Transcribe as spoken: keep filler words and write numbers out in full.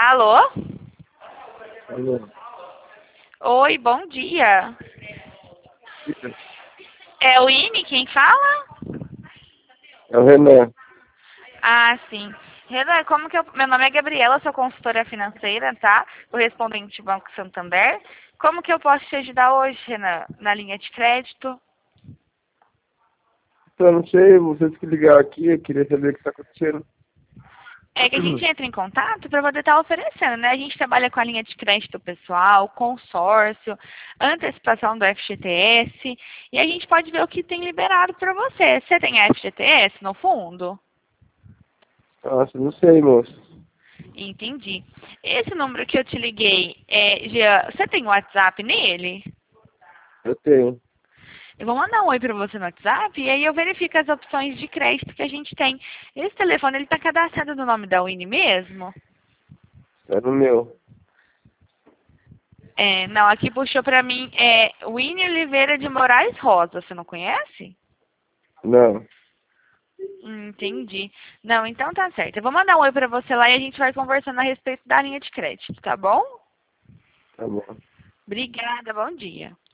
Alô? Alô? Oi, bom dia. É o Ine quem fala? É o Renan. Ah, sim. Renan, como que eu... Meu nome é Gabriela, sou consultora financeira, tá? Correspondente do Banco Santander. Como que eu posso te ajudar hoje, Renan? Na linha de crédito? Então, não sei, vocês que ligaram aqui, eu queria saber o que está acontecendo. É que a gente entra em contato para poder estar oferecendo, né? A gente trabalha com a linha de crédito pessoal, consórcio, antecipação do F G T S, e a gente pode ver o que tem liberado para você. Você tem F G T S no fundo? Nossa, não sei, moço. Entendi. Esse número que eu te liguei, é, já, você tem WhatsApp nele? Eu tenho. Eu vou mandar um oi para você no WhatsApp e aí eu verifico as opções de crédito que a gente tem. Esse telefone, ele está cadastrado no nome da Winnie mesmo? É no meu. É, não, aqui puxou para mim, é Winnie Oliveira de Moraes Rosa, você não conhece? Não. Hum, entendi. Não, então tá certo. Eu vou mandar um oi para você lá e a gente vai conversando a respeito da linha de crédito, tá bom? Tá bom. Obrigada, bom dia.